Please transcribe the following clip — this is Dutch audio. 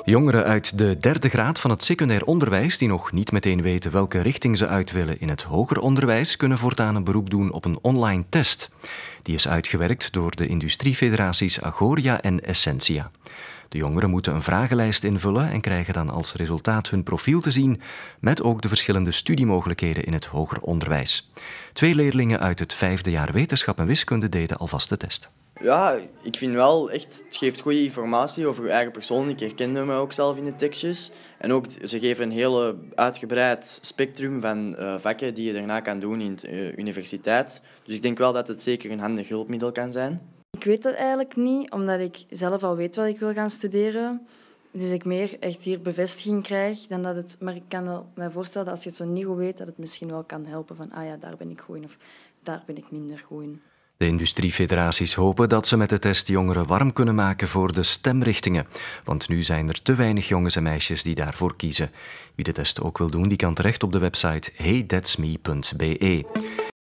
Jongeren uit de derde graad van het secundair onderwijs die nog niet meteen weten welke richting ze uit willen in het hoger onderwijs, kunnen voortaan een beroep doen op een online test. Die is uitgewerkt door de industriefederaties Agoria en Essentia. De jongeren moeten een vragenlijst invullen en krijgen dan als resultaat hun profiel te zien, met ook de verschillende studiemogelijkheden in het hoger onderwijs. 2 leerlingen uit het 5e jaar wetenschap en wiskunde deden alvast de test. Ja, ik vind wel echt, het geeft goede informatie over je eigen persoon. Ik herkende me ook zelf in de tekstjes. En ook, ze geven een heel uitgebreid spectrum van vakken die je daarna kan doen in de universiteit. Dus ik denk wel dat het zeker een handig hulpmiddel kan zijn. Ik weet dat eigenlijk niet, omdat ik zelf al weet wat ik wil gaan studeren. Dus ik meer echt hier bevestiging krijg dan dat het... Maar ik kan wel mij voorstellen dat als je het zo niet goed weet, dat het misschien wel kan helpen van ja, daar ben ik goed in of daar ben ik minder goed in. De industriefederaties hopen dat ze met de test jongeren warm kunnen maken voor de stemrichtingen. Want nu zijn er te weinig jongens en meisjes die daarvoor kiezen. Wie de test ook wil doen, die kan terecht op de website heythatsme.be.